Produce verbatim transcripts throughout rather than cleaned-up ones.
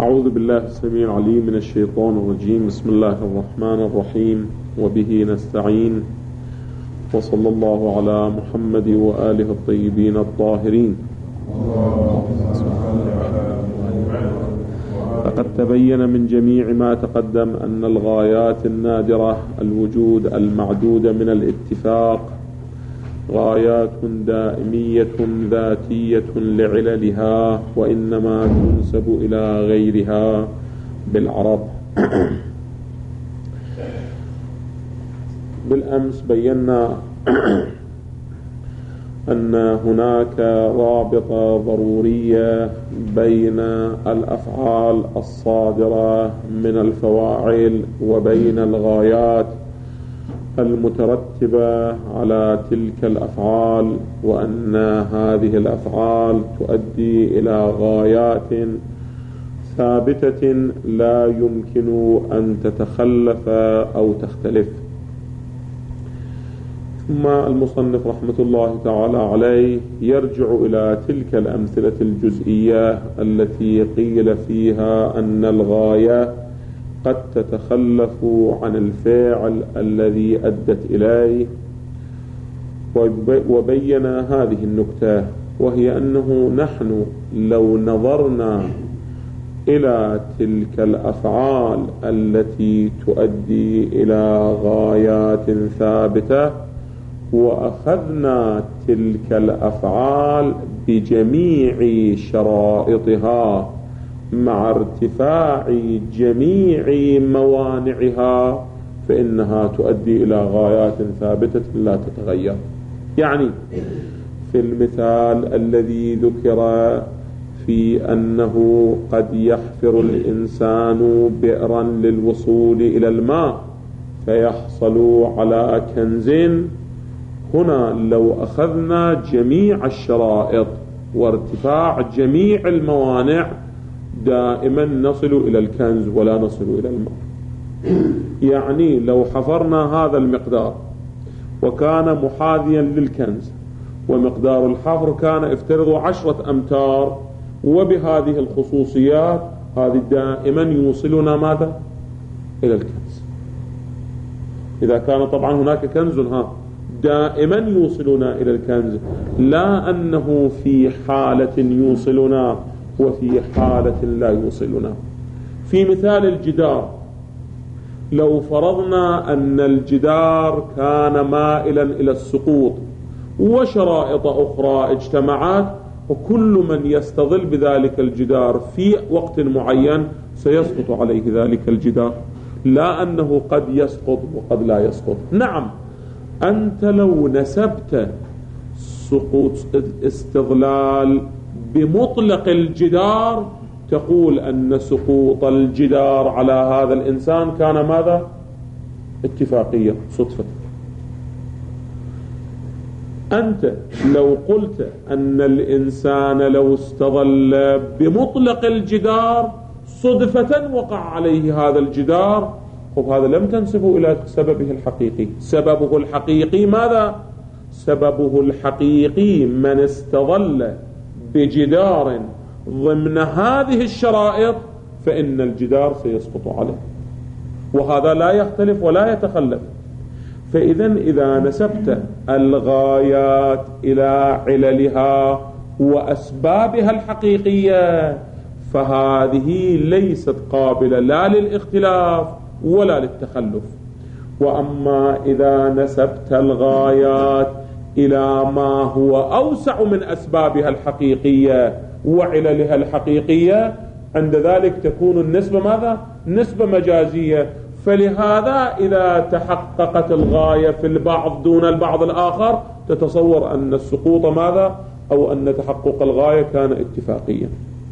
أعوذ بالله السميع العليم من الشيطان الرجيم. بسم الله الرحمن الرحيم، وبه نستعين، وصلى الله على محمد وآله الطيبين الطاهرين. فقد تبين من جميع ما تقدم أن الغايات النادرة الوجود المعدودة من الاتفاق غايات دائمية ذاتية لعللها، وإنما تنسب إلى غيرها بالعرب. بالأمس بينا أن هناك رابطة ضرورية بين الأفعال الصادرة من الفواعل وبين الغايات المترتبة على تلك الأفعال، وأن هذه الأفعال تؤدي إلى غايات ثابتة لا يمكن أن تتخلف أو تختلف. ثم المصنف رحمة الله تعالى عليه يرجع إلى تلك الأمثلة الجزئية التي قيل فيها أن الغاية قد تتخلف عن الفعل الذي أدت إليه، وبين هذه النكتة، وهي أنه نحن لو نظرنا إلى تلك الأفعال التي تؤدي إلى غايات ثابتة وأخذنا تلك الأفعال بجميع شرائطها مع ارتفاع جميع موانعها، فإنها تؤدي إلى غايات ثابتة لا تتغير. يعني في المثال الذي ذكر في أنه قد يحفر الإنسان بئرا للوصول إلى الماء فيحصل على كنز، هنا لو أخذنا جميع الشرائط وارتفاع جميع الموانع دائما نصل إلى الكنز ولا نصل إلى الماء. يعني لو حفرنا هذا المقدار وكان محاذيا للكنز، ومقدار الحفر كان افترضوا عشرة أمتار، وبهذه الخصوصيات هذه دائما يوصلنا ماذا؟ إلى الكنز. إذا كان طبعا هناك كنز ها دائما يوصلنا إلى الكنز، لا أنه في حالة يوصلنا وفي حالة لا يوصلنا. في مثال الجدار، لو فرضنا أن الجدار كان مائلا إلى السقوط وشرائط أخرى اجتمعت، وكل من يستظل بذلك الجدار في وقت معين سيسقط عليه ذلك الجدار، لا أنه قد يسقط وقد لا يسقط. نعم، أنت لو نسبت سقوط استظلال بمطلق الجدار تقول أن سقوط الجدار على هذا الإنسان كان ماذا؟ اتفاقية، صدفة. أنت لو قلت أن الإنسان لو استظل بمطلق الجدار صدفة وقع عليه هذا الجدار، وهذا لم تنسبه إلى سببه الحقيقي. سببه الحقيقي ماذا؟ سببه الحقيقي من استظل بجدار ضمن هذه الشرائط فإن الجدار سيسقط عليه، وهذا لا يختلف ولا يتخلف. فإذا إذا نسبت الغايات إلى عللها وأسبابها الحقيقية فهذه ليست قابلة لا للاختلاف ولا للتخلف. وأما إذا نسبت الغايات إلى ما هو أوسع من أسبابها الحقيقية وعللها الحقيقية، عند ذلك تكون النسبة ماذا؟ نسبة مجازية. فلهذا إذا تحققت الغاية في البعض دون البعض الآخر تتصور أن السقوط ماذا؟ أو أن تحقق الغاية كان اتفاقيا.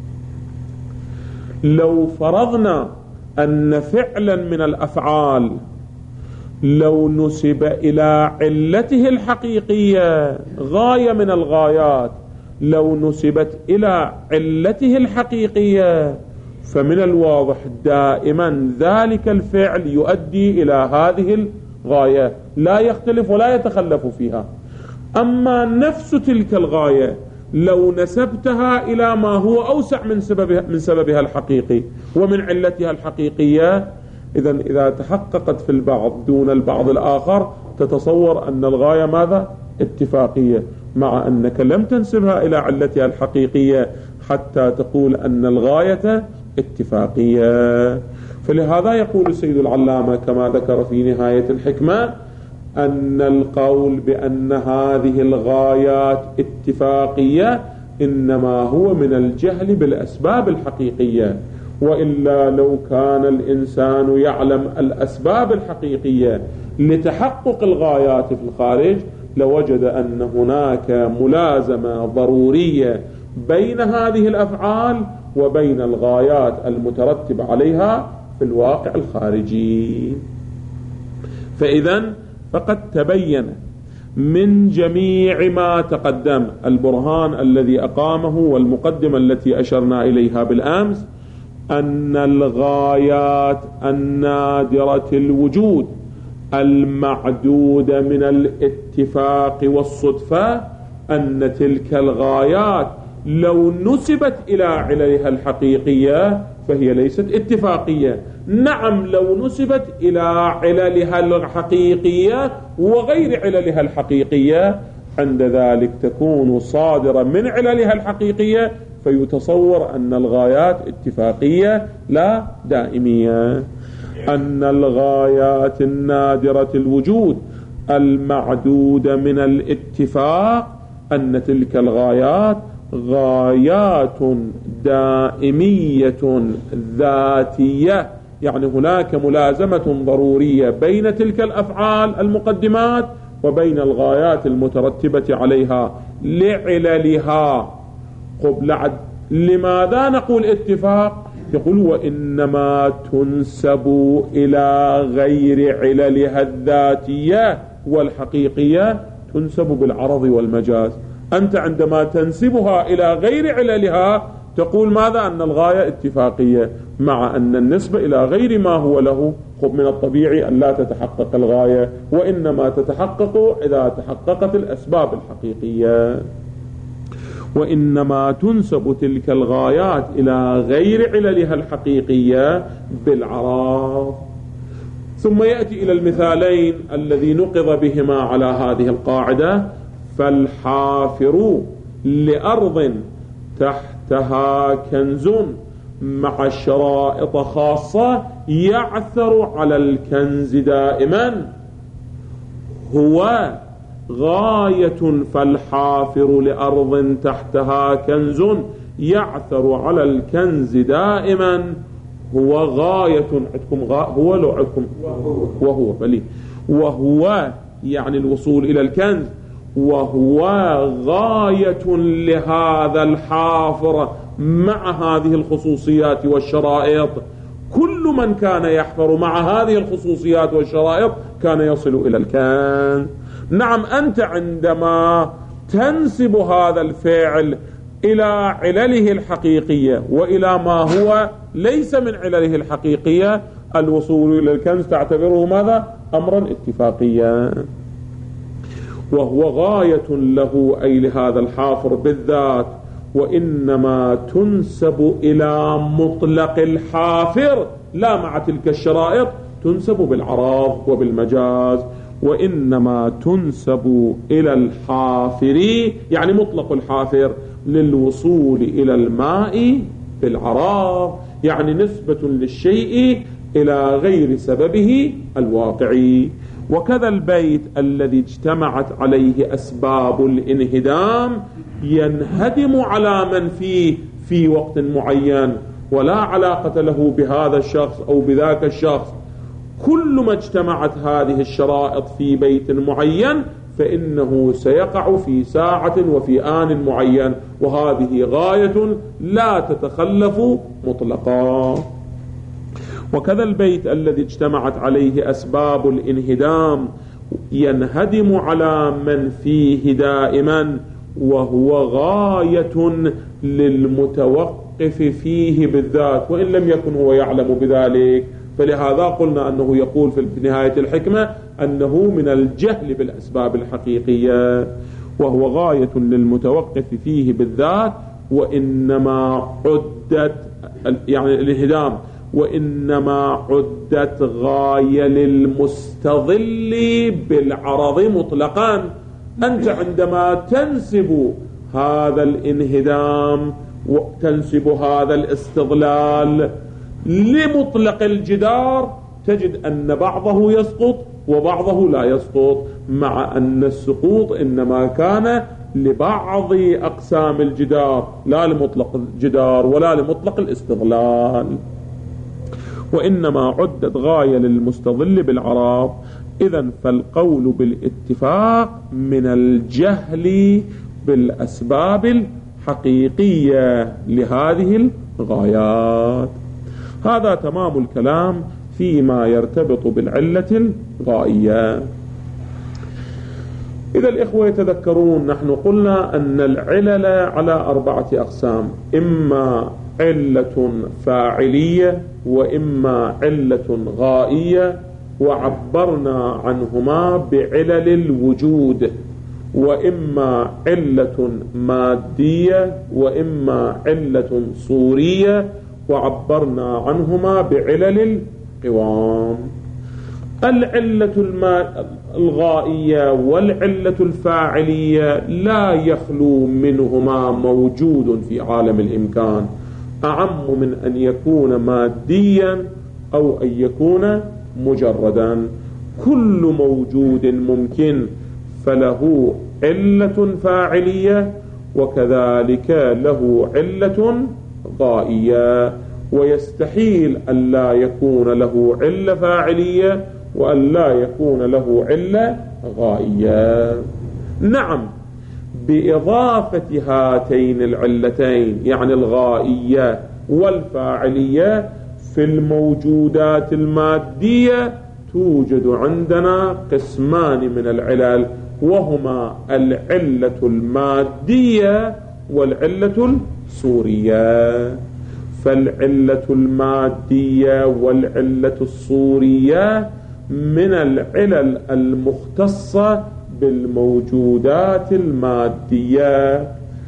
لو فرضنا أن فعلا من الأفعال لو نسب إلى علته الحقيقية غاية من الغايات، لو نسبت إلى علته الحقيقية فمن الواضح دائما ذلك الفعل يؤدي إلى هذه الغاية، لا يختلف ولا يتخلف فيها. أما نفس تلك الغاية لو نسبتها إلى ما هو أوسع من سببها, من سببها الحقيقي ومن علتها الحقيقية، إذن إذا تحققت في البعض دون البعض الآخر تتصور أن الغاية ماذا؟ اتفاقية، مع أنك لم تنسبها إلى علتها الحقيقية حتى تقول أن الغاية اتفاقية. فلهذا يقول السيد العلامة كما ذكر في نهاية الحكمة أن القول بأن هذه الغايات اتفاقية إنما هو من الجهل بالأسباب الحقيقية، وإلا لو كان الإنسان يعلم الأسباب الحقيقية لتحقق الغايات في الخارج لوجد أن هناك ملازمة ضرورية بين هذه الأفعال وبين الغايات المترتبة عليها في الواقع الخارجي. فإذن فقد تبين من جميع ما تقدم البرهان الذي أقامه والمقدمة التي أشرنا إليها بالأمس أن الغايات النادرة الوجود المعدودة من الاتفاق والصدفة أن تلك الغايات لو نسبت إلى عللها الحقيقية فهي ليست اتفاقية. نعم لو نسبت إلى عللها الحقيقية وغير عللها الحقيقية عند ذلك تكون صادرة من عللها الحقيقية، فيتصور أن الغايات اتفاقية لا دائمية. أن الغايات النادرة الوجود المعدودة من الاتفاق أن تلك الغايات غايات دائمية ذاتية، يعني هناك ملازمة ضرورية بين تلك الأفعال المقدمات وبين الغايات المترتبة عليها لعللها. قبل عد لماذا نقول اتفاق؟ يقول وإنما تنسب إلى غير عللها الذاتية والحقيقية تنسب بالعرض والمجاز. أنت عندما تنسبها إلى غير عللها تقول ماذا؟ أن الغاية اتفاقية، مع أن النسبة إلى غير ما هو له من الطبيعي أن لا تتحقق الغاية، وإنما تتحقق إذا تحققت الأسباب الحقيقية. وإنما تنسب تلك الغايات إلى غير عللها الحقيقية بالعرض. ثم يأتي إلى المثالين الذي نقض بهما على هذه القاعدة. فالحافر لأرض تحتها كنز مع شرائط خاصة يعثر على الكنز دائما هو غاية. فالحافر لأرض تحتها كنز يعثر على الكنز دائما هو غاية. عندكم غا هو لو عندكم وهو بلي وهو يعني الوصول إلى الكنز، وهو غاية لهذا الحافر مع هذه الخصوصيات والشرائط. كل من كان يحفر مع هذه الخصوصيات والشرائط كان يصل إلى الكنز. نعم أنت عندما تنسب هذا الفعل إلى علله الحقيقية وإلى ما هو ليس من علله الحقيقية الوصول إلى الكنز تعتبره ماذا؟ أمرا اتفاقيا. وهو غاية له أي لهذا الحافر بالذات، وإنما تنسب إلى مطلق الحافر لا مع تلك الشرائط، تنسب بالعراض وبالمجاز. وإنما تنسب إلى الحافر يعني مطلق الحافر للوصول إلى الماء بالعراض، يعني نسبة للشيء إلى غير سببه الواقعي. وكذا البيت الذي اجتمعت عليه أسباب الانهدام ينهدم على من فيه في وقت معين ولا علاقة له بهذا الشخص أو بذاك الشخص. كل ما اجتمعت هذه الشرائط في بيت معين فإنه سيقع في ساعة وفي آن معين، وهذه غاية لا تتخلف مطلقا. وكذا البيت الذي اجتمعت عليه أسباب الانهدام ينهدم على من فيه دائما، وهو غاية للمتوقف فيه بالذات وإن لم يكن هو يعلم بذلك. فلهذا قلنا أنه يقول في نهاية الحكمة أنه من الجهل بالأسباب الحقيقية. وهو غاية للمتوقف فيه بالذات، وإنما عدت يعني الانهدام وإنما عدت غاية للمستظل بالعرض مطلقا. أنت عندما تنسب هذا الانهدام وتنسب هذا الاستظلال لمطلق الجدار تجد أن بعضه يسقط وبعضه لا يسقط، مع أن السقوط إنما كان لبعض أقسام الجدار لا لمطلق الجدار ولا لمطلق الاستظلال، وإنما عدت غاية للمستظل بالعرض. إذن فالقول بالاتفاق من الجهل بالأسباب الحقيقية لهذه الغايات. هذا تمام الكلام فيما يرتبط بالعلة الغائية. إذا الإخوة يتذكرون نحن قلنا أن العلل على أربعة أقسام، إما علة فاعلية وإما علة غائية، وعبرنا عنهما بعلل الوجود، وإما علة مادية وإما علة صورية، وعبرنا عنهما بعلل القوام. العلة الغائية والعلة الفاعلية لا يخلو منهما موجود في عالم الإمكان، أعم من أن يكون ماديا أو أن يكون مجردا. كل موجود ممكن فله علة فاعلية وكذلك له علة غائية، ويستحيل أن لا يكون له علة فاعلية وأن لا يكون له علة غائية. نعم، بإضافة هاتين العلتين يعني الغائية والفاعلية في الموجودات المادية توجد عندنا قسمان من العلل، وهما العلة المادية والعلة الصورية. فالعلة المادية والعلة الصورية من العلل المختصة بالموجودات المادية،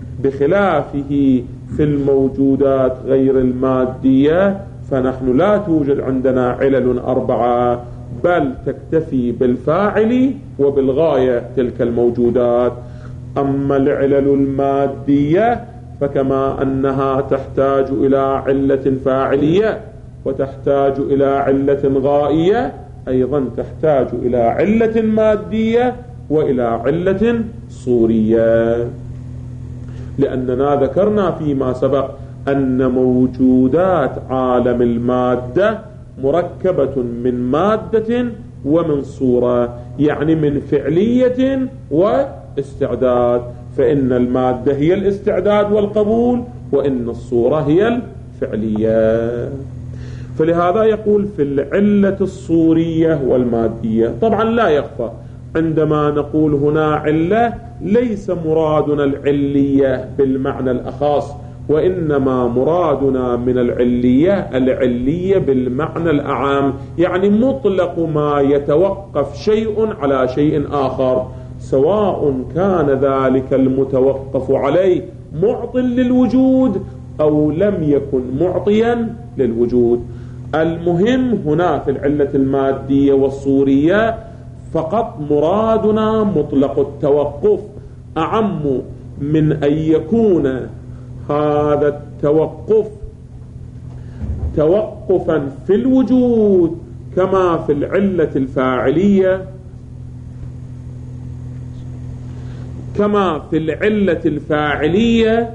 بخلافه في الموجودات غير المادية فنحن لا توجد عندنا علل أربعة، بل تكتفي بالفاعل وبالغاية تلك الموجودات. أما العلل المادية فكما أنها تحتاج إلى علة فاعلية وتحتاج إلى علة غائية، أيضا تحتاج إلى علة مادية وإلى علة صورية، لأننا ذكرنا فيما سبق أن موجودات عالم المادة مركبة من مادة ومن صورة، يعني من فعلية واستعداد، فإن المادة هي الاستعداد والقبول وإن الصورة هي الفعلية. فلهذا يقول في العلة الصورية والمادية. طبعا لا يخفى عندما نقول هنا علة ليس مرادنا العلية بالمعنى الأخص، وإنما مرادنا من العلية العلية بالمعنى الأعام، يعني مطلق ما يتوقف شيء على شيء آخر، سواء كان ذلك المتوقف عليه معط للوجود أو لم يكن معطيا للوجود. المهم هنا في العلة المادية والصورية فقط مرادنا مطلق التوقف، أعم من أن يكون هذا التوقف توقفا في الوجود كما في العلة الفاعلية كما في العلة الفاعلية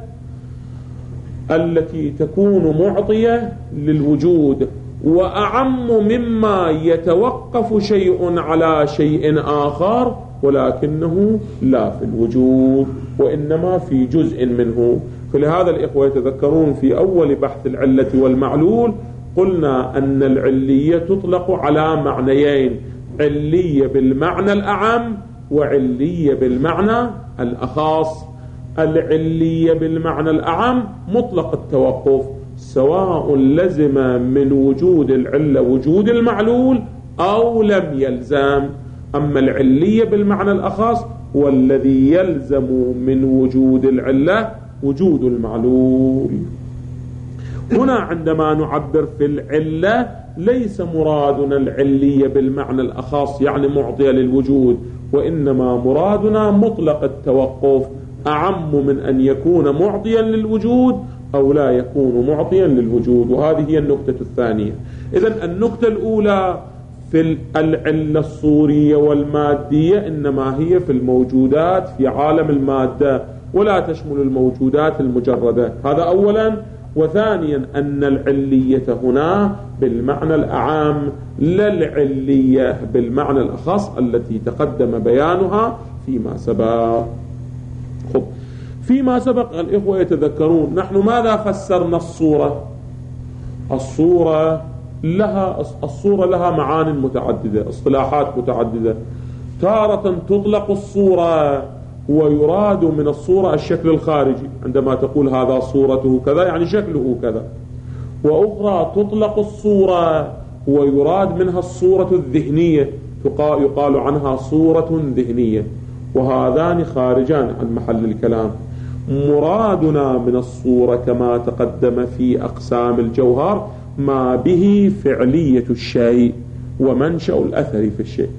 التي تكون معطية للوجود، وأعم مما يتوقف شيء على شيء آخر ولكنه لا في الوجود وإنما في جزء منه. فلهذا الإخوة يتذكرون في أول بحث العلة والمعلول قلنا أن العلية تطلق على معنيين، علية بالمعنى الأعم وعلية بالمعنى الأخص. العلية بالمعنى الأعم مطلق التوقف، سواء لزم من وجود العلة وجود المعلول أو لم يلزم. أما العلية بالمعنى الأخص والذي يلزم من وجود العلة وجود المعلول. هنا عندما نعبر في العلة ليس مرادنا العلية بالمعنى الأخص يعني معطية للوجود، وإنما مرادنا مطلق التوقف، أعم من أن يكون معطيا للوجود أو لا يكون معطيا للوجود. وهذه هي النقطة الثانية. إذن النقطة الأولى في العلة الصورية والمادية إنما هي في الموجودات في عالم المادة ولا تشمل الموجودات المجردة، هذا أولا. وثانيا أن العلية هنا بالمعنى الأعام لا العلية بالمعنى الأخص التي تقدم بيانها فيما سبق. خب فيما سبق الإخوة يتذكرون نحن ماذا فسرنا الصورة؟ الصورة لها الصورة لها معان متعددة، اصطلاحات متعددة. تارة تطلق الصورة ويراد من الصورة الشكل الخارجي، عندما تقول هذا صورته كذا يعني شكله كذا. وأخرى تطلق الصورة ويراد منها الصورة الذهنية، يقال عنها صورة ذهنية، وهذان خارجان عن محل الكلام. مرادنا من الصورة كما تقدم في أقسام الجوهر ما به فعلية الشيء ومنشأ الأثر في الشيء،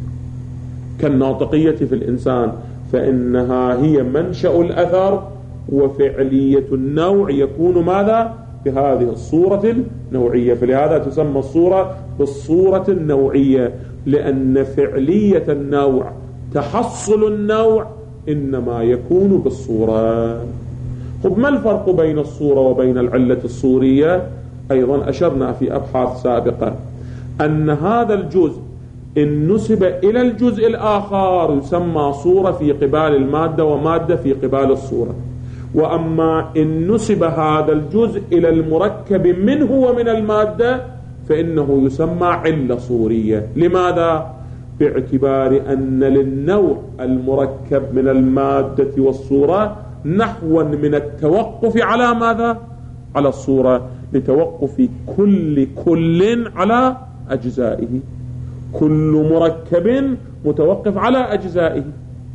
كالناطقية في الإنسان فإنها هي منشأ الأثر، وفعلية النوع يكون ماذا؟ بهذه الصورة النوعية. فلهذا تسمى الصورة بالصورة النوعية، لأن فعلية النوع تحصل النوع إنما يكون بالصورة. طب ما الفرق بين الصورة وبين العلة الصورية؟ أيضا أشرنا في أبحاث سابقة أن هذا الجزء إن نسب إلى الجزء الآخر يسمى صورة في قبال المادة ومادة في قبال الصورة، وأما إن نسب هذا الجزء إلى المركب منه ومن المادة فإنه يسمى علة صورية. لماذا؟ باعتبار أن للنوع المركب من المادة والصورة نحوا من التوقف على ماذا؟ على الصورة، لتوقف كل كل على أجزائه. كل مركب متوقف على أجزائه،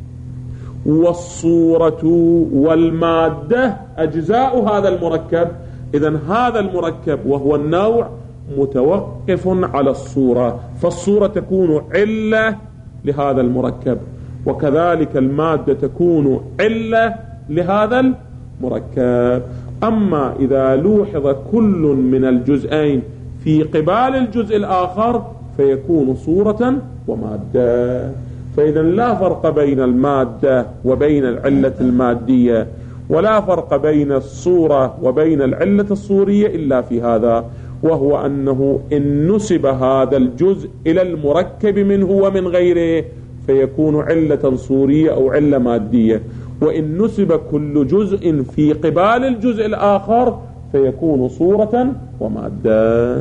والصورة والمادة أجزاء هذا المركب. إذن هذا المركب وهو النوع متوقف على الصورة، فالصورة تكون علة لهذا المركب، وكذلك المادة تكون علة لهذا المركب. أما إذا لوحظ كل من الجزئين في قبال الجزء الآخر فيكون صورة ومادة. فإذا لا فرق بين المادة وبين العلة المادية، ولا فرق بين الصورة وبين العلة الصورية إلا في هذا، وهو أنه إن نسب هذا الجزء إلى المركب منه ومن غيره فيكون علة صورية أو علة مادية، وإن نسب كل جزء في قبال الجزء الآخر فيكون صورة ومادة.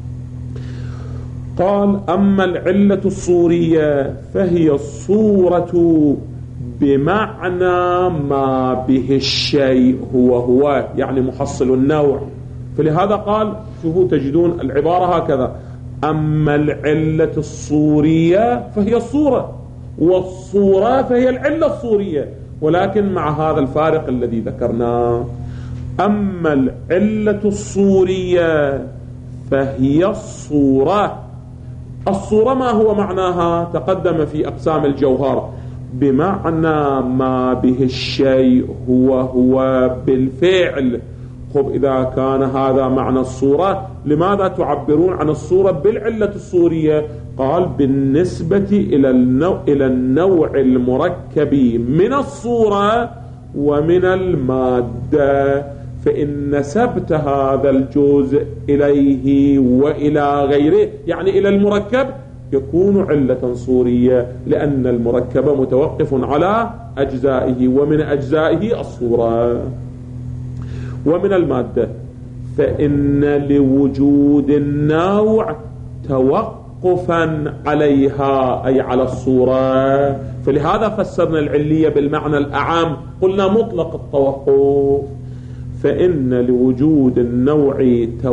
قال: أما العلة الصورية فهي الصورة بمعنى ما به الشيء هو هو، يعني محصل النوع. فلهذا قال، شوفوا تجدون العبارة هكذا: أما العلة الصورية فهي الصورة، والصورة فهي العلة الصورية، ولكن مع هذا الفارق الذي ذكرناه. أما العلة الصورية فهي الصورة. الصورة ما هو معناها؟ تقدم في أقسام الجوهر بمعنى ما به الشيء هو هو بالفعل. خب إذا كان هذا معنى الصورة، لماذا تعبرون عن الصورة بالعلة الصورية؟ قال: بالنسبة إلى النوع, إلى النوع المركب من الصورة ومن المادة، فإن نسبت هذا الجزء إليه وإلى غيره، يعني إلى المركب، يكون علة صورية، لأن المركب متوقف على أجزائه، ومن أجزائه الصورة. ومن المادة فإن لوجود النوع توقفا عليها، أي على الصورة. فلهذا فسرنا العلية بالمعنى الأعام، قلنا مطلق التوقف. فإن لوجود النوع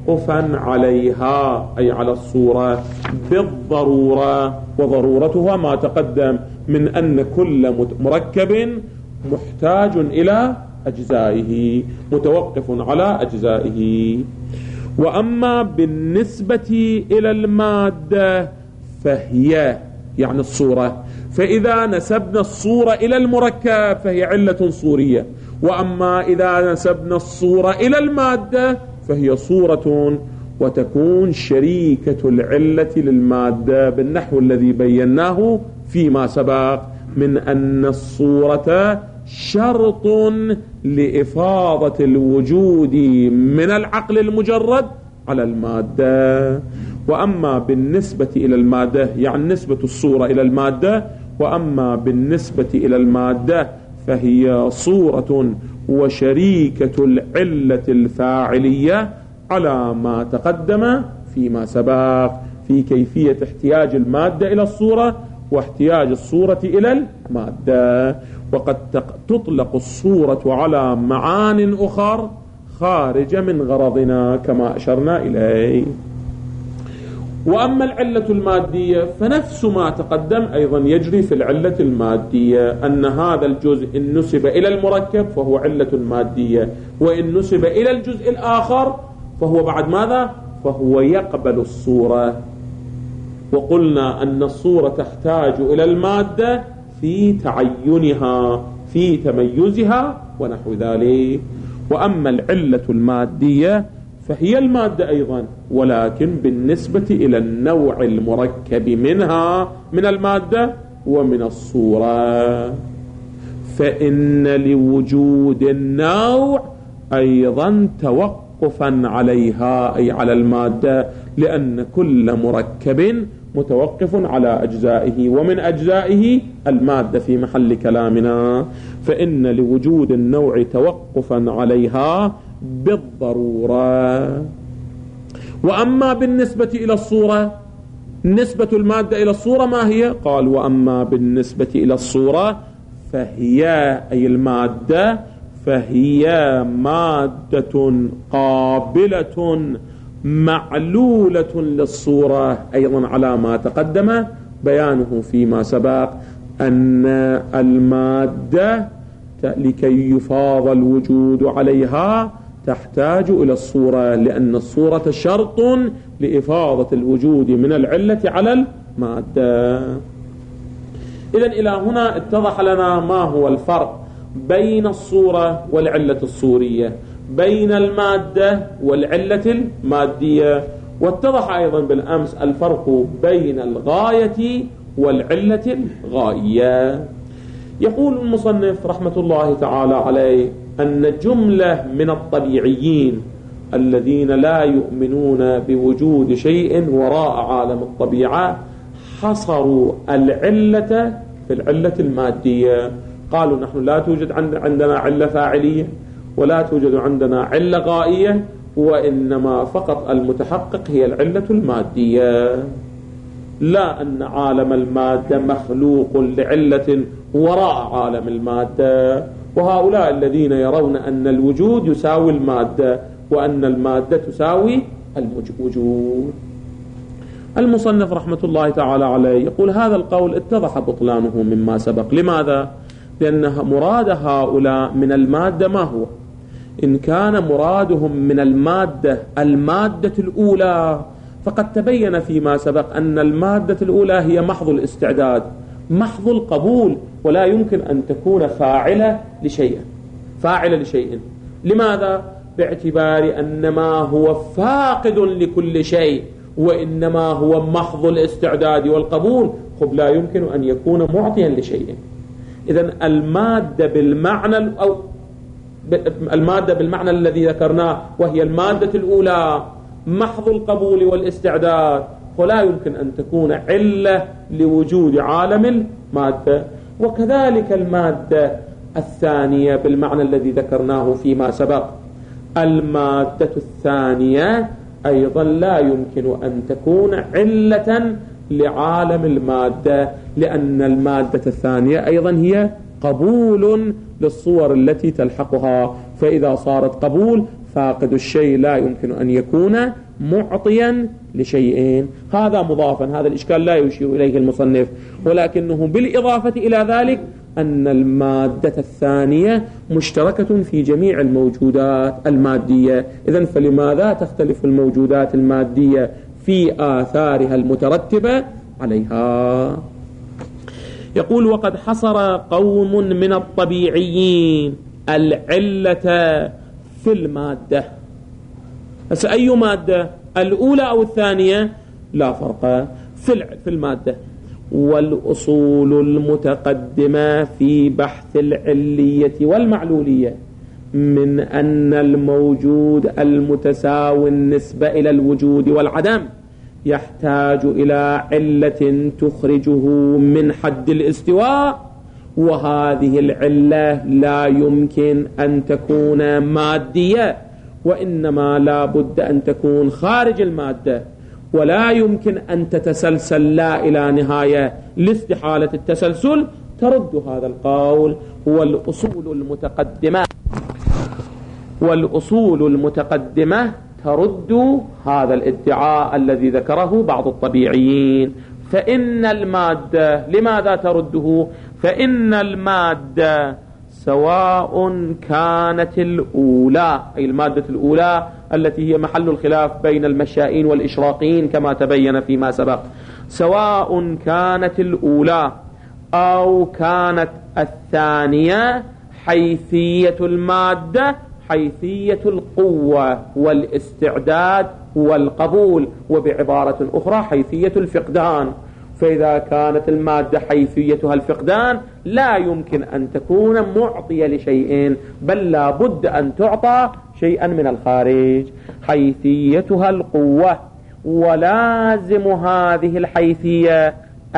توقفا عليها أي على الصورة بالضرورة، وضرورتها ما تقدم من أن كل مركب محتاج إلى أجزائه، متوقف على أجزائه. وأما بالنسبة إلى المادة فهي يعني الصورة، فإذا نسبنا الصورة إلى المركب فهي علة صورية، وأما إذا نسبنا الصورة إلى المادة فهي صورة، وتكون شريكة العلة للمادة بالنحو الذي بيناه فيما سبق من أن الصورة شرط لإفاضة الوجود من العقل المجرد على المادة. وأما بالنسبة إلى المادة يعني نسبة الصورة إلى المادة، وأما بالنسبة إلى المادة فهي صورة وشريكة العلة الفاعلية على ما تقدم فيما سبق في كيفية احتياج المادة إلى الصورة واحتياج الصورة إلى المادة. وقد تطلق الصورة على معان أخر خارجة من غرضنا كما أشرنا إليه. وأما العلة المادية فنفس ما تقدم أيضا يجري في العلة المادية، أن هذا الجزء إن نسب إلى المركب فهو علة مادية، وإن نسب إلى الجزء الآخر فهو بعد ماذا؟ فهو يقبل الصورة. وقلنا أن الصورة تحتاج إلى المادة في تعينها في تميزها ونحو ذلك. وأما العلة المادية فهي المادة أيضا، ولكن بالنسبة إلى النوع المركب منها من المادة ومن الصورة، فإن لوجود النوع أيضا توقفا عليها أي على المادة، لأن كل مركب متوقف على أجزائه، ومن أجزائه المادة في محل كلامنا، فإن لوجود النوع توقفا عليها بالضرورة. وأما بالنسبة إلى الصورة نسبة المادة إلى الصورة ما هي؟ قال وأما بالنسبة إلى الصورة فهي أي المادة فهي مادة قابلة معلولة للصورة، أيضا على ما تقدم بيانه فيما سبق أن المادة لكي يفاض الوجود عليها تحتاج إلى الصورة، لأن الصورة شرط لإفاضة الوجود من العلة على المادة. إذن إلى هنا اتضح لنا ما هو الفرق بين الصورة والعلة الصورية، بين المادة والعلة المادية، واتضح أيضا بالأمس الفرق بين الغاية والعلة الغائية. يقول المصنف رحمة الله تعالى عليه أن جملة من الطبيعيين الذين لا يؤمنون بوجود شيء وراء عالم الطبيعة حصروا العلة في العلة المادية، قالوا نحن لا توجد عندنا علة فاعلية ولا توجد عندنا علة غائية، وإنما فقط المتحقق هي العلة المادية، لا أن عالم المادة مخلوق لعلة وراء عالم المادة. وهؤلاء الذين يرون أن الوجود يساوي المادة وأن المادة تساوي الوجود. المصنف رحمة الله تعالى عليه يقول هذا القول اتضح بطلانه مما سبق. لماذا؟ لأن مراد هؤلاء من المادة ما هو؟ إن كان مرادهم من المادة المادة الأولى فقد تبين فيما سبق أن المادة الأولى هي محض الاستعداد، محض القبول، ولا يمكن أن تكون فاعلة لشيء فاعلة لشيء. لماذا؟ باعتبار أن ما هو فاقد لكل شيء وإنما هو محض الاستعداد والقبول، خب لا يمكن أن يكون معطيا لشيء. إذن المادة بالمعنى أو المادة بالمعنى الذي ذكرناه وهي المادة الأولى محض القبول والاستعداد، ولا يمكن أن تكون علة لوجود عالم المادة. وكذلك المادة الثانية بالمعنى الذي ذكرناه فيما سبق، المادة الثانية أيضا لا يمكن أن تكون علة لعالم المادة، لأن المادة الثانية أيضا هي قبول للصور التي تلحقها، فإذا صارت قبول فاقد الشيء لا يمكن أن يكون معطيا لشيء. هذا مضافا، هذا الإشكال لا يشير إليه المصنف، ولكنه بالإضافة إلى ذلك أن المادة الثانية مشتركة في جميع الموجودات المادية. إذن فلماذا تختلف الموجودات المادية في آثارها المترتبة عليها؟ يقول: وقد حصر قوم من الطبيعيين العلة في المادة. بس أي مادة، الأولى أو الثانية؟ لا فرق في المادة. والأصول المتقدمة في بحث العلية والمعلولية من أن الموجود المتساوي النسبة إلى الوجود والعدم يحتاج إلى علة تخرجه من حد الاستواء، وهذه العلة لا يمكن أن تكون مادية، وإنما لا بد أن تكون خارج المادة، ولا يمكن أن تتسلسل لا إلى نهاية لاستحالة التسلسل. ترد هذا القول. والأصول المتقدمة والأصول المتقدمة ترد هذا الادعاء الذي ذكره بعض الطبيعيين. فإن المادة، لماذا ترده؟ فإن المادة سواء كانت الأولى، أي المادة الأولى التي هي محل الخلاف بين المشائين والإشراقيين كما تبين فيما سبق، سواء كانت الأولى أو كانت الثانية، حيثية المادة حيثية القوة والاستعداد والقبول، وبعبارة أخرى حيثية الفقدان. فإذا كانت المادة حيثيتها الفقدان لا يمكن أن تكون معطية لشيء، بل لا بد أن تعطى شيئا من الخارج. حيثيتها القوة، ولازم هذه الحيثية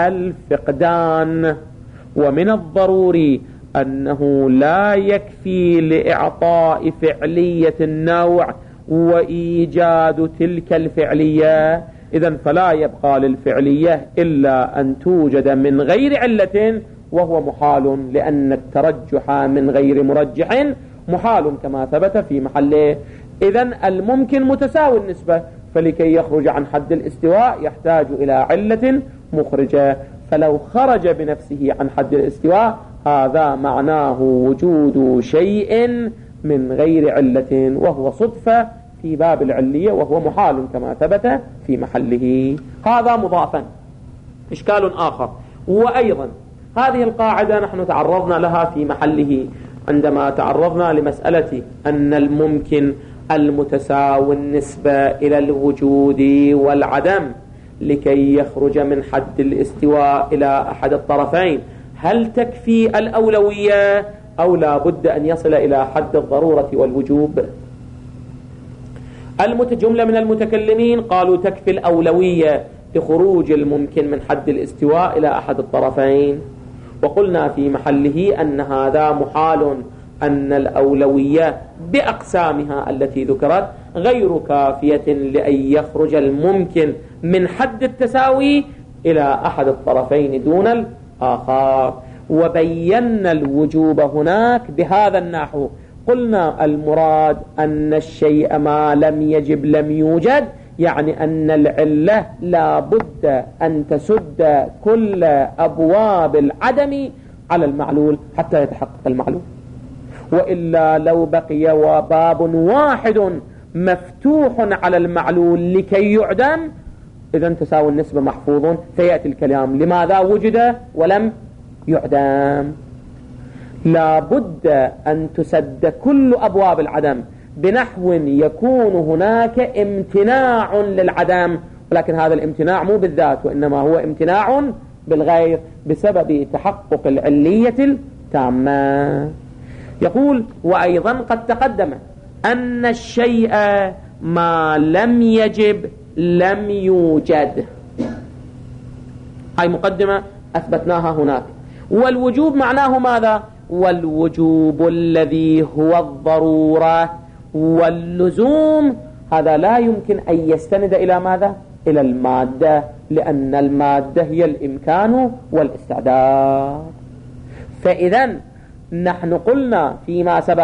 الفقدان. ومن الضروري أنه لا يكفي لإعطاء فعلية النوع وإيجاد تلك الفعلية. إذن فلا يبقى للفعلية إلا أن توجد من غير علة، وهو محال، لأن الترجح من غير مرجح محال كما ثبت في محله. إذن الممكن متساوي النسبة، فلكي يخرج عن حد الاستواء يحتاج إلى علة مخرجة، فلو خرج بنفسه عن حد الاستواء هذا معناه وجود شيء من غير علة، وهو صدفة في باب العلية، وهو محال كما ثبت في محله. هذا مضافا. إشكال آخر، وأيضا هذه القاعدة نحن تعرضنا لها في محله عندما تعرضنا لمسألة أن الممكن المتساوي النسبة إلى الوجود والعدم لكي يخرج من حد الاستواء إلى أحد الطرفين، هل تكفي الأولوية أو لا بد أن يصل إلى حد الضرورة والوجوب؟ جملة من المتكلمين قالوا تكفي الأولوية لخروج الممكن من حد الاستواء إلى أحد الطرفين، وقلنا في محله أن هذا محال، أن الأولوية بأقسامها التي ذكرت غير كافية لأن يخرج الممكن من حد التساوي إلى أحد الطرفين دون الآخر. وبينا الوجوب هناك بهذا النحو، قلنا المراد أن الشيء ما لم يجب لم يوجد، يعني أن العلة لا بد أن تسد كل أبواب العدم على المعلول حتى يتحقق المعلول، وإلا لو بقي باب واحد مفتوح على المعلول لكي يعدم إذن تساوي النسبة محفوظ، فيأتي الكلام لماذا وجد ولم يعدم. لا بد أن تسد كل أبواب العدم بنحو يكون هناك امتناع للعدم، ولكن هذا الامتناع مو بالذات، وإنما هو امتناع بالغير بسبب تحقق العلية التامة. يقول: وأيضا قد تقدم أن الشيء ما لم يجب لم يوجد، هاي مقدمة أثبتناها هناك. والوجوب معناه ماذا؟ والوجوب الذي هو الضرورة واللزوم، هذا لا يمكن أن يستند إلى ماذا؟ إلى المادة، لأن المادة هي الإمكان والاستعداد. فإذا نحن قلنا فيما سبق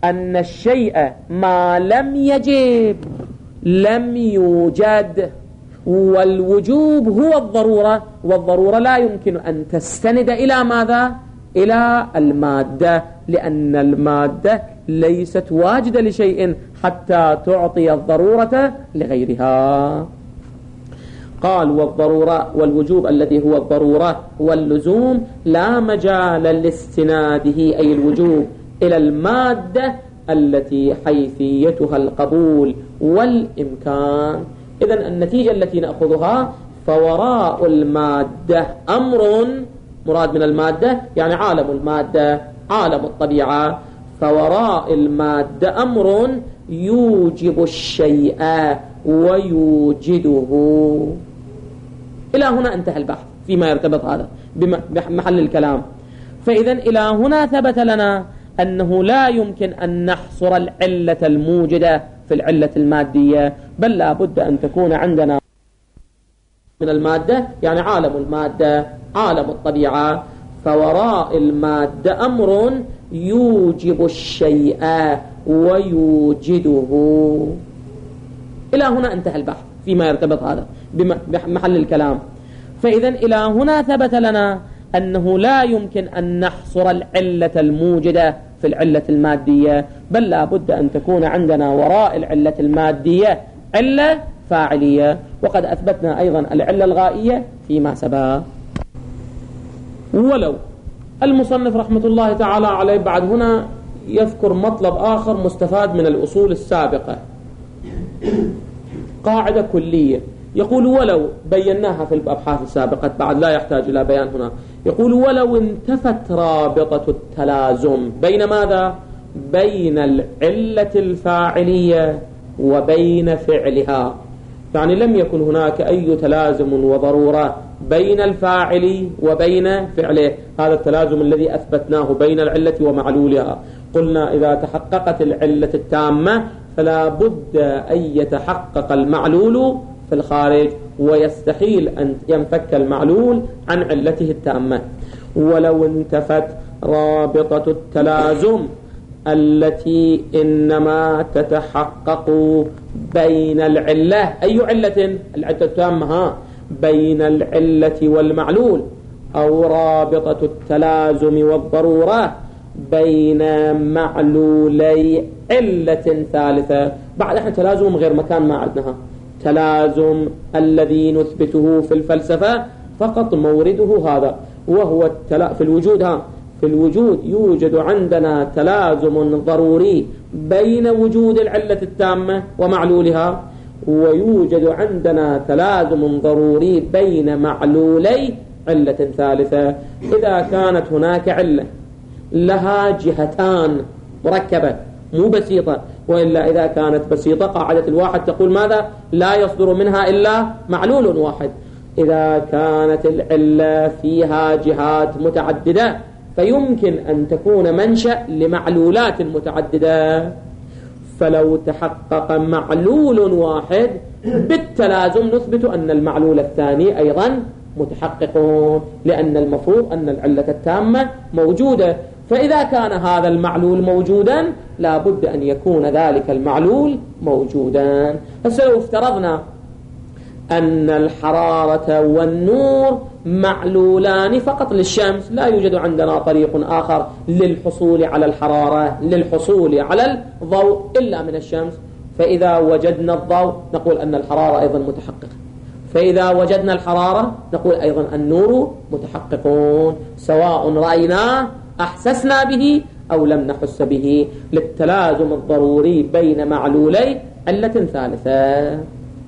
أن الشيء ما لم يجب لم يوجد، والوجوب هو الضرورة، والضرورة لا يمكن أن تستند إلى ماذا؟ إلى المادة، لأن المادة ليست واجدة لشيء حتى تعطي الضرورة لغيرها. قال والضرورة والوجوب الذي هو الضرورة واللزوم لا مجال لاستناده أي الوجوب إلى المادة التي حيثيتها القبول والإمكان. إذن النتيجة التي نأخذها فوراء المادة أمر، مراد من المادة يعني عالم المادة عالم الطبيعة، فوراء المادة أمر يوجب الشيء ويوجده. إلى هنا انتهى البحث فيما يرتبط هذا بمحل الكلام. فإذا إلى هنا ثبت لنا أنه لا يمكن أن نحصر العلة الموجدة في العلة المادية، بل لا بد أن تكون عندنا من المادة يعني عالم المادة عالم الطبيعة، فوراء المادة أمر يوجب الشيء ويوجده. إلى هنا انتهى البحث فيما يرتبط هذا بمحل الكلام. فإذا إلى هنا ثبت لنا أنه لا يمكن أن نحصر العلة الموجدة في العلة المادية، بل لا بد أن تكون عندنا وراء العلة المادية علة فاعلية، وقد أثبتنا أيضا العلة الغائية فيما سبق. ولو المصنف رحمة الله تعالى عليه بعد هنا يذكر مطلب آخر مستفاد من الأصول السابقة، قاعدة كلية، يقول ولو بيناها في الأبحاث السابقة بعد لا يحتاج إلى بيان هنا، يقول ولو انتفت رابطة التلازم بين ماذا؟ بين العلة الفاعلية وبين فعلها، يعني لم يكن هناك أي تلازم وضرورة بين الفاعل وبين فعله، هذا التلازم الذي أثبتناه بين العلة ومعلولها. قلنا إذا تحققت العلة التامة فلا بد أن يتحقق المعلول في الخارج، ويستحيل أن ينفك المعلول عن علته التامة. ولو انتفت رابطة التلازم التي إنما تتحقق بين العلة، أي علة؟ العلة التامة ها، بين العلة والمعلول، أو رابطة التلازم والضرورة بين معلولي علة ثالثة. بعد احنا تلازم غير مكان ما عندنا، تلازم الذي نثبته في الفلسفة فقط مورده هذا، وهو التلا... في الوجود ها في الوجود يوجد عندنا تلازم ضروري بين وجود العلة التامة ومعلولها، ويوجد عندنا تلازم ضروري بين معلولي علة ثالثة. إذا كانت هناك علة لها جهتان مركبة مو بسيطة، وإلا إذا كانت بسيطة قاعدة الواحد تقول ماذا؟ لا يصدر منها إلا معلول واحد. إذا كانت العلة فيها جهات متعددة فيمكن أن تكون منشأ لمعلولات متعددة، فلو تحقق معلول واحد بالتلازم نثبت أن المعلول الثاني أيضا متحقق، لأن المفروض أن العلة التامة موجودة. فإذا كان هذا المعلول موجودا لا بد أن يكون ذلك المعلول موجودا. فلو افترضنا أن الحرارة والنور معلولان فقط للشمس، لا يوجد عندنا طريق آخر للحصول على الحرارة للحصول على الضوء إلا من الشمس، فإذا وجدنا الضوء نقول أن الحرارة أيضا متحققة، فإذا وجدنا الحرارة نقول أيضا النور متحققون، سواء رأيناه أحسسنا به أو لم نحس به، للتلازم الضروري بين معلولي علة ثالثة.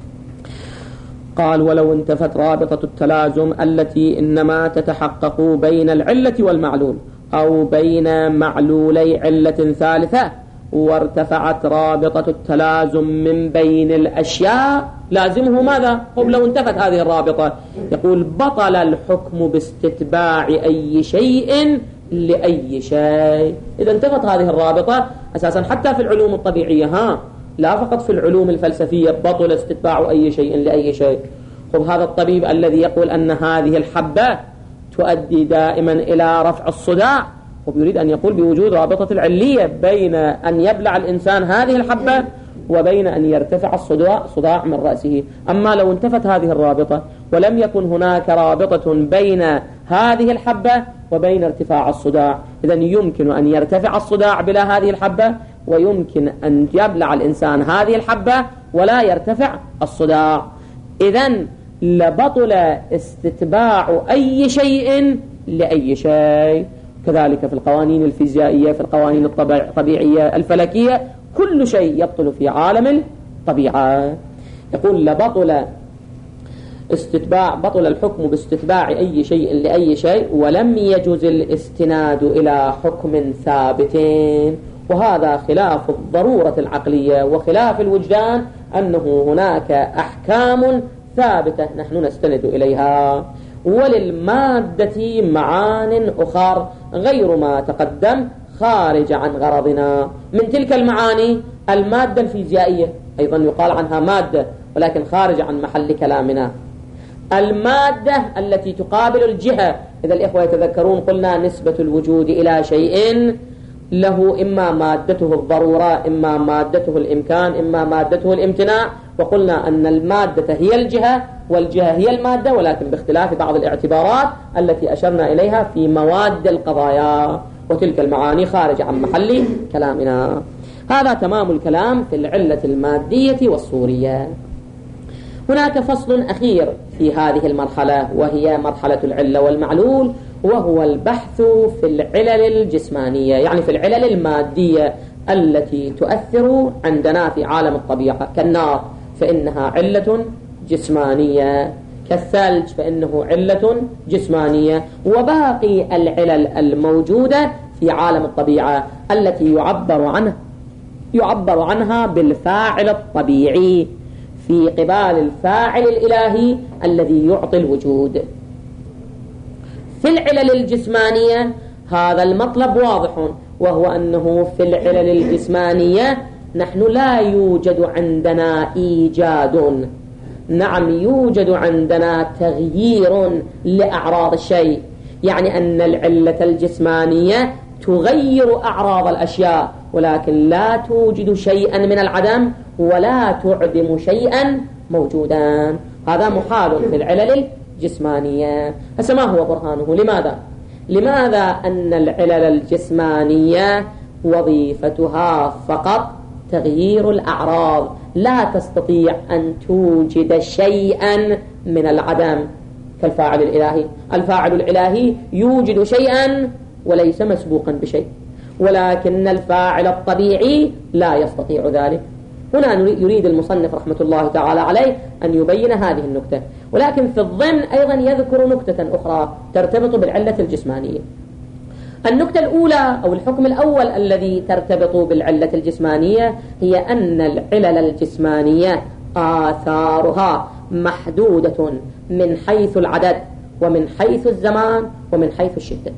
قال ولو انتفت رابطة التلازم التي إنما تتحقق بين العلة والمعلول أو بين معلولي علة ثالثة، وارتفعت رابطة التلازم من بين الأشياء، لازمه ماذا؟ قبل لو انتفت هذه الرابطة يقول بطل الحكم باستتباع أي شيء لأي شيء. إذا انتفت هذه الرابطة أساسا حتى في العلوم الطبيعية ها، لا فقط في العلوم الفلسفية، بطل استتباع أي شيء لأي شيء. خب هذا الطبيب الذي يقول أن هذه الحبة تؤدي دائما إلى رفع الصداع، ويريد أن يقول بوجود رابطة العلية بين أن يبلع الإنسان هذه الحبة وبين أن يرتفع الصداع صداع من رأسه. أما لو انتفت هذه الرابطة ولم يكن هناك رابطة بين هذه الحبة وبين ارتفاع الصداع، إذن يمكن أن يرتفع الصداع بلا هذه الحبة، ويمكن أن يبلع الإنسان هذه الحبة ولا يرتفع الصداع. إذن لبطل استتباع أي شيء لأي شيء. كذلك في القوانين الفيزيائية، في القوانين الطبيعية الفلكية، كل شيء يبطل في عالم الطبيعة. يقول لبطل استتباع بطل الحكم باستتباع أي شيء لأي شيء، ولم يجوز الاستناد إلى حكم ثابت. وهذا خلاف الضرورة العقلية وخلاف الوجدان، أنه هناك أحكام ثابتة نحن نستند إليها، وللمادة معان أخر غير ما تقدم خارج عن غرضنا. من تلك المعاني المادة الفيزيائية، أيضا يقال عنها مادة ولكن خارج عن محل كلامنا. المادة التي تقابل الجهة، إذا الإخوة يتذكرون قلنا نسبة الوجود إلى شيء له إما مادته الضرورة، إما مادته الإمكان، إما مادته الامتناع، وقلنا أن المادة هي الجهة والجهة هي المادة، ولكن باختلاف بعض الاعتبارات التي أشرنا إليها في مواد القضايا، وتلك المعاني خارج عن محل كلامنا. هذا تمام الكلام في العلة المادية والصورية. هناك فصل أخير في هذه المرحلة، وهي مرحلة العلة والمعلول، وهو البحث في العلل الجسمانية، يعني في العلل المادية التي تؤثر عندنا في عالم الطبيعة، كالنار فإنها علة جسمانية، كالثلج فإنه علة جسمانية، وباقي العلل الموجودة في عالم الطبيعة التي يعبر عنها يعبر عنها بالفاعل الطبيعي في قبال الفاعل الإلهي الذي يعطي الوجود. في العلل الجسمانية هذا المطلب واضح، وهو أنه في العلل الجسمانية نحن لا يوجد عندنا إيجاد، نعم يوجد عندنا تغيير لأعراض الشيء، يعني أن العلة الجسمانية تغير أعراض الأشياء، ولكن لا توجد شيئا من العدم ولا تعدم شيئا موجودا. هذا محال في العلل الجسمانية. هسه ما هو برهانه؟ لماذا؟ لماذا أن العلل الجسمانية وظيفتها فقط تغيير الأعراض، لا تستطيع أن توجد شيئا من العدم كالفاعل الإلهي؟ الفاعل الإلهي يوجد شيئا وليس مسبوقا بشيء، ولكن الفاعل الطبيعي لا يستطيع ذلك. هنا يريد المصنف رحمة الله تعالى عليه أن يبين هذه النكتة، ولكن في الضمن أيضا يذكر نكتة أخرى ترتبط بالعلة الجسمانية. النكتة الأولى أو الحكم الأول الذي ترتبط بالعلة الجسمانية هي أن العلل الجسمانية آثارها محدودة من حيث العدد ومن حيث الزمان ومن حيث الشدة.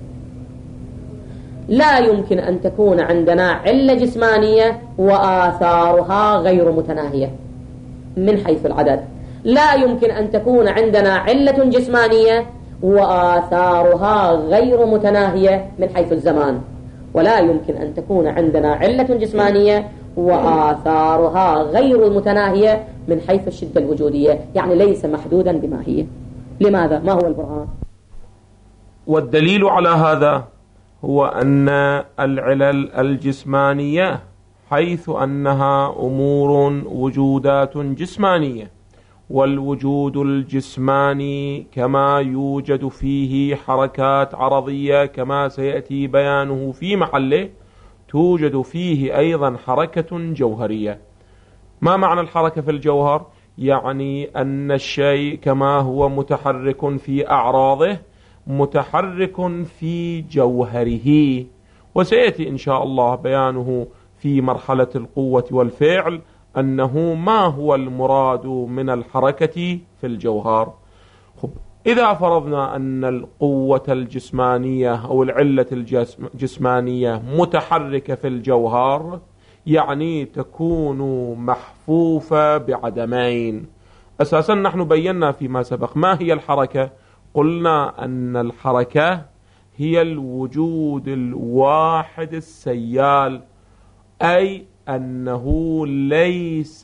لا يمكن أن تكون عندنا علة جسمانية وآثارها غير متناهية من حيث العدد، لا يمكن أن تكون عندنا علة جسمانية وآثارها غير متناهية من حيث الزمان، ولا يمكن أن تكون عندنا علة جسمانية وآثارها غير متناهية من حيث الشدة الوجودية، يعني ليس محدودا بماهية. لماذا؟ ما هو البرهان؟ والدليل على هذا هو أن العلل الجسمانية حيث أنها أمور وجودات جسمانية، والوجود الجسماني كما يوجد فيه حركات عرضية كما سيأتي بيانه في محله، توجد فيه أيضا حركة جوهرية. ما معنى الحركة في الجوهر؟ يعني أن الشيء كما هو متحرك في أعراضه متحرك في جوهره، وسيأتي إن شاء الله بيانه في مرحلة القوة والفعل أنه ما هو المراد من الحركة في الجوهر. خب، إذا فرضنا أن القوة الجسمانية أو العلة الجسمانية متحركة في الجوهر، يعني تكون محفوفة بعدمين. أساسا نحن بينا فيما سبق ما هي الحركة. قلنا أن الحركة هي الوجود الواحد السيال، أي أنه ليس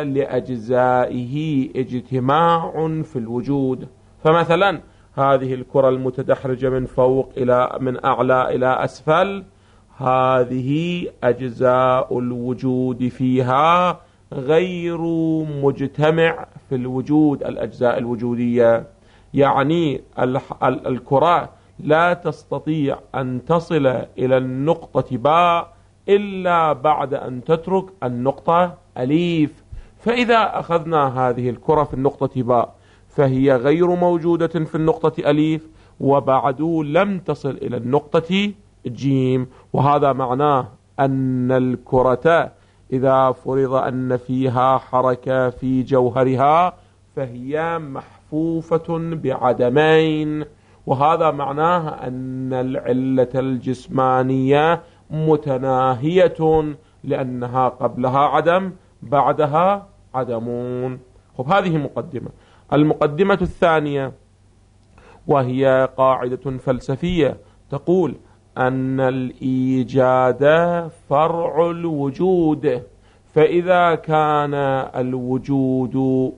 لأجزائه اجتماع في الوجود. فمثلا هذه الكرة المتدحرجة من فوق إلى من أعلى إلى أسفل، هذه أجزاء الوجود فيها غير مجتمع في الوجود، الأجزاء الوجودية. يعني الكرة لا تستطيع أن تصل إلى النقطة باء إلا بعد أن تترك النقطة أليف. فإذا أخذنا هذه الكرة في النقطة باء فهي غير موجودة في النقطة أليف، وبعد لم تصل إلى النقطة جيم. وهذا معناه أن الكرة إذا فرض أن فيها حركة في جوهرها فهي محفوفة بعدمين، وهذا معناه أن العلة الجسمانية متناهية، لأنها قبلها عدم بعدها عدمون. خب هذه مقدمة. المقدمة الثانية وهي قاعدة فلسفية تقول أن الإيجاد فرع الوجود، فإذا كان الوجود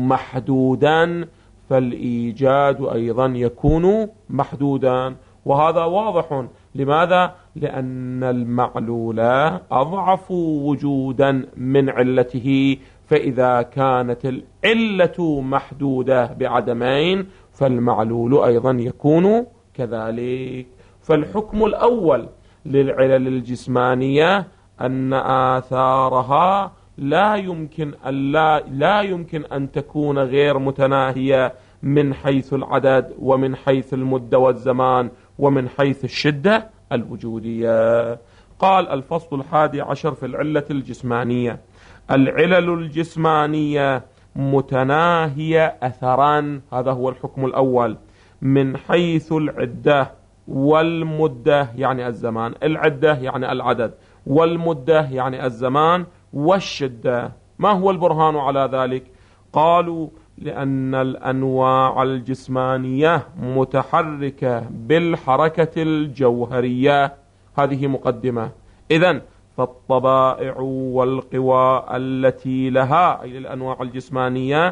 محدودا فالإيجاد أيضا يكون محدودا. وهذا واضح. لماذا؟ لأن المعلول أضعف وجودا من علته، فإذا كانت العلة محدودة بعدمين فالمعلول أيضا يكون كذلك. فالحكم الأول للعلل الجسمانية أن آثارها لا يمكن أن لا, لا يمكن أن تكون غير متناهية من حيث العدد ومن حيث المدة والزمان ومن حيث الشدة الوجودية. قال الفصل الحادي عشر في العلة الجسمانية: العلل الجسمانية متناهية أثرا، هذا هو الحكم الأول، من حيث العدة والمدة يعني الزمان، العدة يعني العدد، والمدة يعني الزمان، والشدة. ما هو البرهان على ذلك؟ قالوا لأن الأنواع الجسمانية متحركة بالحركة الجوهرية. هذه مقدمة. إذن فالطبائع والقوى التي لها أي الأنواع الجسمانية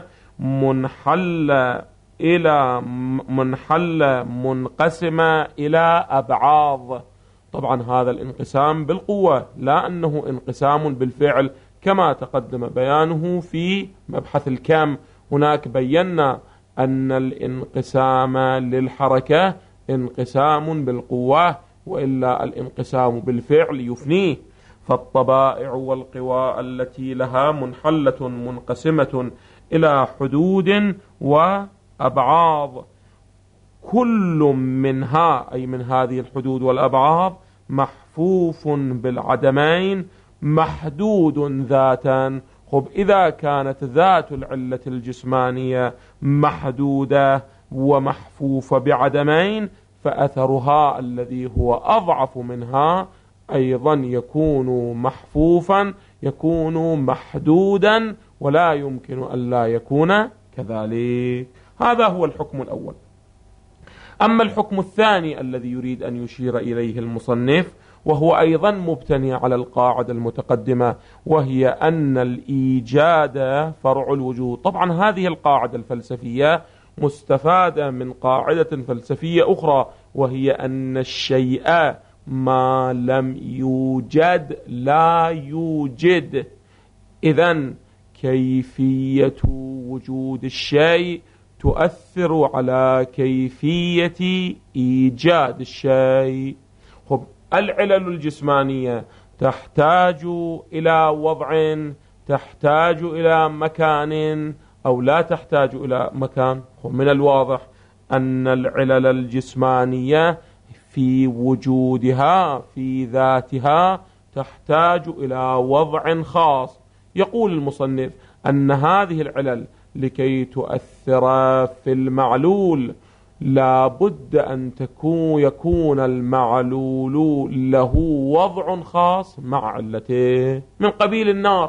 منحلة إلى منحلة منقسمة إلى أبعاض. طبعا هذا الانقسام بالقوة، لا أنه انقسام بالفعل كما تقدم بيانه في مبحث الكم. هناك بينا أن الانقسام للحركة انقسام بالقوة، وإلا الانقسام بالفعل يفنيه. فالطبائع والقوى التي لها منحلة منقسمة إلى حدود وأبعاض، كل منها أي من هذه الحدود والأبعاض محفوف بالعدمين محدود ذاتا. خب إذا كانت ذات العلة الجسمانية محدودة ومحفوفة بعدمين فأثرها الذي هو أضعف منها أيضا يكون محفوفا، يكون محدودا، ولا يمكن أن لا يكون كذلك. هذا هو الحكم الأول. أما الحكم الثاني الذي يريد أن يشير إليه المصنف وهو أيضا مبتني على القاعدة المتقدمة، وهي أن الإيجاد فرع الوجود. طبعا هذه القاعدة الفلسفية مستفادة من قاعدة فلسفية أخرى، وهي أن الشيء ما لم يوجد لا يوجد. إذن كيفية وجود الشيء تؤثر على كيفية إيجاد الشيء. خب العلل الجسمانية تحتاج إلى وضع، تحتاج إلى مكان، أو لا تحتاج إلى مكان؟ خب من الواضح أن العلل الجسمانية في وجودها في ذاتها تحتاج إلى وضع خاص. يقول المصنف أن هذه العلل لكي تؤثر في المعلول لا بد أن تكون يكون المعلول له وضع خاص مع علته، من قبيل النار.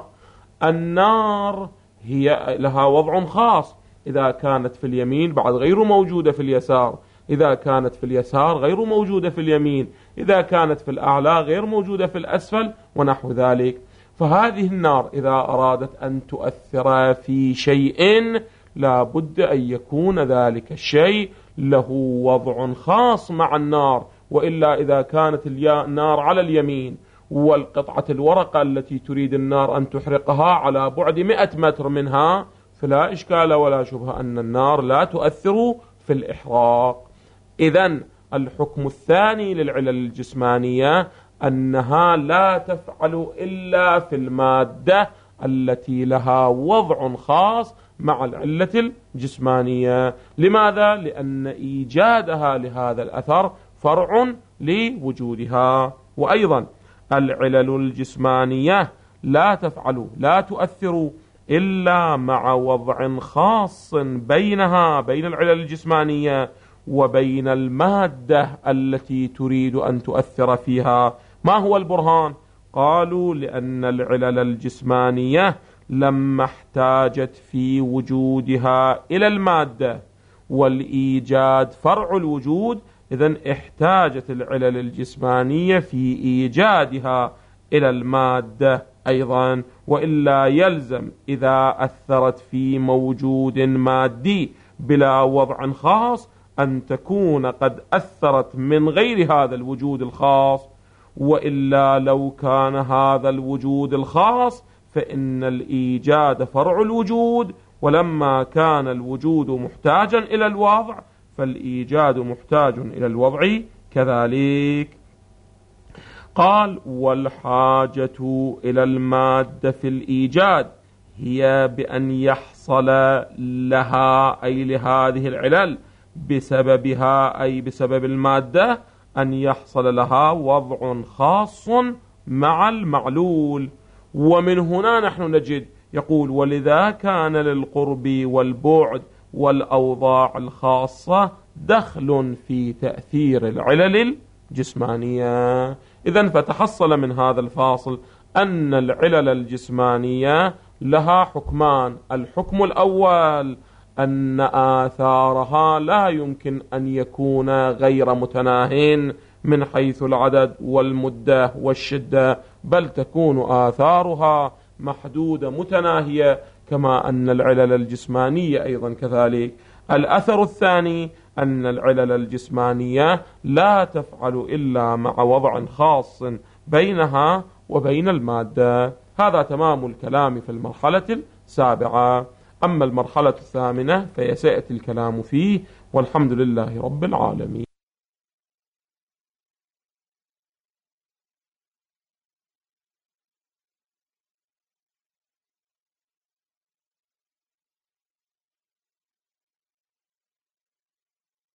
النار هي لها وضع خاص، إذا كانت في اليمين بعد غير موجودة في اليسار، إذا كانت في اليسار غير موجودة في اليمين، إذا كانت في الأعلى غير موجودة في الأسفل ونحو ذلك. فهذه النار إذا أرادت أن تؤثر في شيء لا بد أن يكون ذلك الشيء له وضع خاص مع النار، وإلا إذا كانت النار على اليمين والقطعة الورقة التي تريد النار أن تحرقها على بعد مئة متر منها، فلا إشكال ولا شبهة أن النار لا تؤثر في الإحراق. إذن الحكم الثاني للعلل الجسمانية أنها لا تفعل إلا في المادة التي لها وضع خاص مع العلة الجسمانية. لماذا؟ لأن إيجادها لهذا الأثر فرع لوجودها. وأيضا العلل الجسمانية لا تفعل لا تؤثر إلا مع وضع خاص بينها بين العلل الجسمانية وبين المادة التي تريد أن تؤثر فيها. ما هو البرهان؟ قالوا لأن العلل الجسمانية لما احتاجت في وجودها إلى المادة والإيجاد فرع الوجود، إذن احتاجت العلل الجسمانية في إيجادها إلى المادة أيضا، وإلا يلزم إذا أثرت في موجود مادي بلا وضع خاص أن تكون قد أثرت من غير هذا الوجود الخاص، وإلا لو كان هذا الوجود الخاص فإن الإيجاد فرع الوجود، ولما كان الوجود محتاجا إلى الوضع فالإيجاد محتاج إلى الوضع كذلك. قال والحاجة إلى المادة في الإيجاد هي بأن يحصل لها أي لهذه العلل بسببها أي بسبب المادة أن يحصل لها وضع خاص مع المعلول. ومن هنا نحن نجد يقول ولذا كان للقرب والبعد والأوضاع الخاصة دخل في تأثير العلل الجسمانية. إذن فتحصل من هذا الفاصل أن العلل الجسمانية لها حكمان. الحكم الأول أن آثارها لا يمكن أن يكون غير متناهين من حيث العدد والمدة والشدة، بل تكون آثارها محدودة متناهية كما أن العلل الجسمانية أيضا كذلك. الأثر الثاني أن العلل الجسمانية لا تفعل إلا مع وضع خاص بينها وبين المادة. هذا تمام الكلام في المرحلة السابعة. أما المرحلة الثامنة فيسأتي الكلام فيه، والحمد لله رب العالمين.